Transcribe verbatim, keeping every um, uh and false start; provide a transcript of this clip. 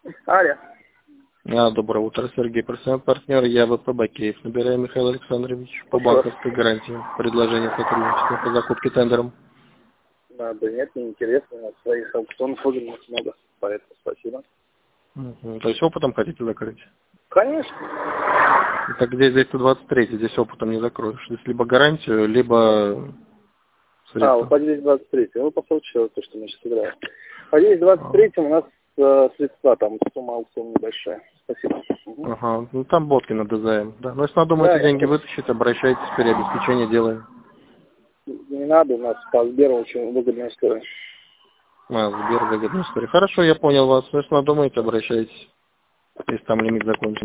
Алло. А, доброе утро, Сергей, профессиональный партнер, я ВПБ Киев. Набираю Михаил Александрович по банковской гарантии. Предложение сотрудничества по закупке тендером. Да, да нет, не интересно. Своих аукционов выгодных много. Поэтому спасибо. Угу. То есть опытом хотите закрыть? Конечно. Так где здесь сто двадцать три, здесь опытом не закроешь. Здесь либо гарантию, либо средства. А, вот по двести двадцать три. Ну, по случаю, то, что мы сейчас играем. По двести двадцать три у нас э, средства, там сумма аукциона небольшая. Спасибо. Угу. Ага, ну там ботки на ДЗМ. Да. Но если надумаете Да, деньги это... вытащить, обращайтесь, переобеспечение делаем. Не надо, у нас по Сберу очень выгодная история. А, Сбер, выгодная история. Хорошо, я понял вас. Если надумаете, обращайтесь, если там лимит закончится.